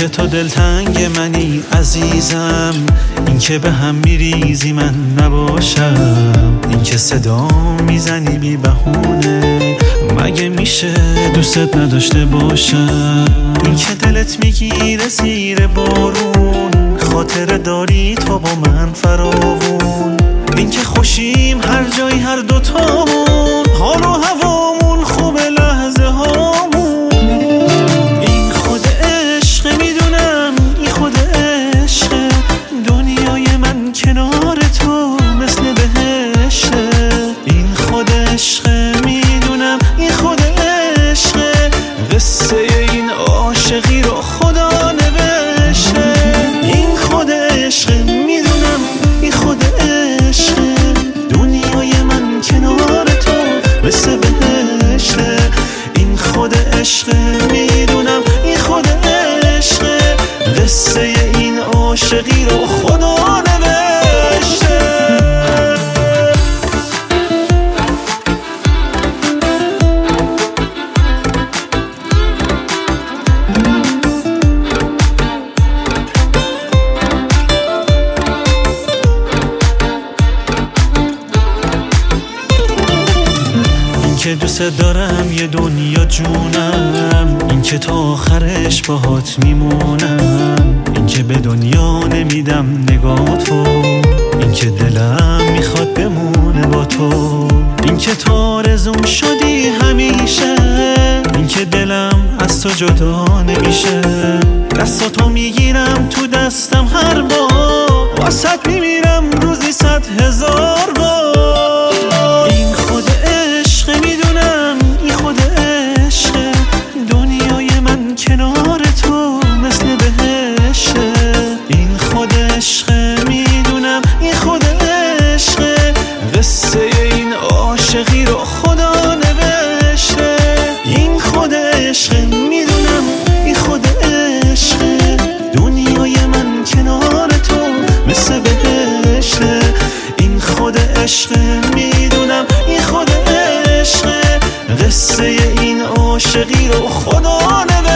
که تو دلتنگ منی عزیزم، این که به هم میریزی من نباشم، این که صدا میزنی بی بهونه، مگه میشه دوستت نداشته باشم، این که دلت میگیره زیر بارون، خاطره داری تو با من فراوون، این که خوشیم هر جایی هر دوتامون، حال و هوامون خوب لحظه هامون، این خود عشق میدونم، این خود عشق، دنیای من کنار تو مثل بهشته، این خود عشق میدونم، این خود عشق، قصه این عاشقی رو خدا نوشته، این خود عشق میدونم، این خود عشق، دنیای من کنار تو مثل بهشته، این خود عشق میدونم، این خود عشق، قصه این عاشقی رو خدا نوشته. که دوست دارم یه دنیا جونم، این که تا آخرش باهات میمونم، این که به دنیا نمیدم نگاهتو، این که دلم میخواد بمونه با تو، این که تا آرزوم شدی همیشه، این که دلم از تو جدا نمیشه، دستاتو میگیرم تو دستم هر بار، واسط میمیرم روزی 100,000 بار، این خود عشق میدونم، این خود عشق، دنیای من کنار تو مثل بهشته، این خود عشق میدونم، این خود عشق، قصه این عاشقی رو خدا نوشته، این خود عشق میدونم، این خود عشق، دنیای من کنار تو مثل بهشته، این خود عشق میدونم، این خود عشق، قصه این عاشقی رو خدا نوشته.